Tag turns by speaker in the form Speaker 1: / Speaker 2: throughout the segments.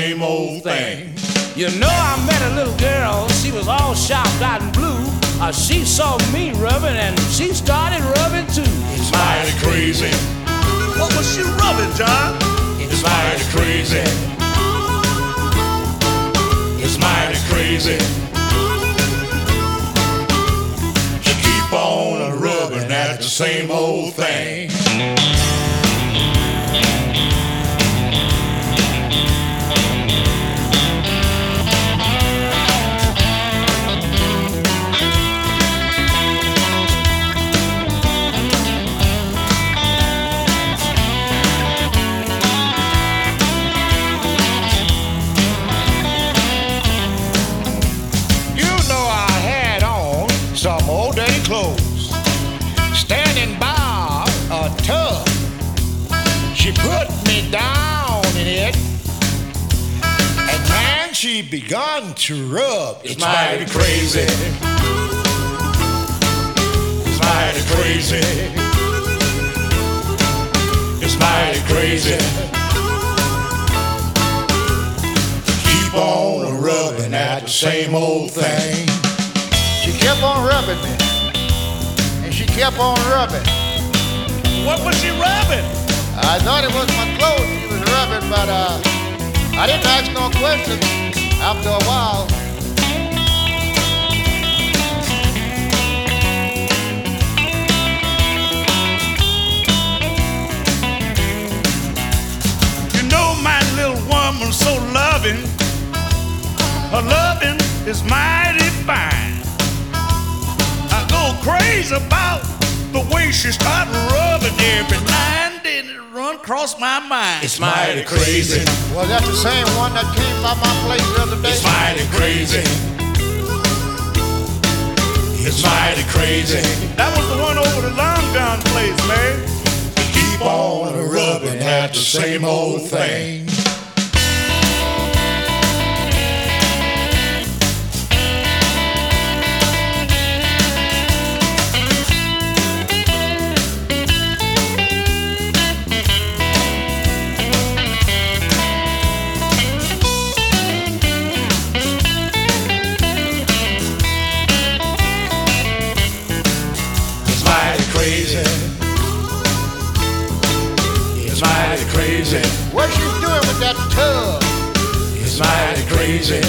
Speaker 1: same old thing.
Speaker 2: You know, I met a little girl, she was all shocked out and blue. She saw me rubbing and she started rubbing too.
Speaker 1: It's mighty crazy.
Speaker 3: What was she rubbing, John?
Speaker 1: It's mighty crazy. It's mighty crazy. She keep on rubbing at the same old thing.
Speaker 4: Some old dirty clothes, standing by a tub. She put me down in it, and man, she begun to rub.
Speaker 1: It's mighty crazy. It's mighty crazy. It's mighty crazy. Keep on rubbing at the same old thing.
Speaker 4: She kept on rubbing me, and she kept on rubbing.
Speaker 3: What was she rubbing?
Speaker 4: I thought it was my clothes she was rubbing, but I didn't ask no questions after a while.
Speaker 3: You know my little woman's so loving. Her loving is mighty fine. Crazy about the way she started rubbing every line, then it run across my mind.
Speaker 1: It's mighty crazy.
Speaker 4: Was that the same one that came by my place the other day?
Speaker 1: It's mighty crazy. It's mighty crazy.
Speaker 3: That was the one over the Long John place, man.
Speaker 1: Keep on rubbing at the same old thing. Crazy. It's mighty crazy.
Speaker 4: What you doing with that tub?
Speaker 1: It's mighty crazy.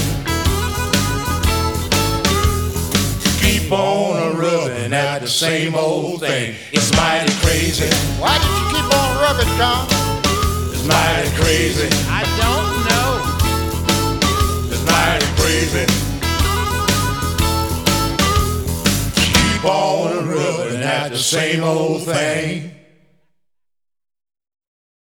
Speaker 1: Keep on rubbing at the same old thing. It's mighty crazy.
Speaker 4: Why did you keep on rubbing, Tom?
Speaker 1: It's mighty crazy.
Speaker 2: I don't know.
Speaker 1: It's mighty crazy. Keep on rubbing at the same old thing.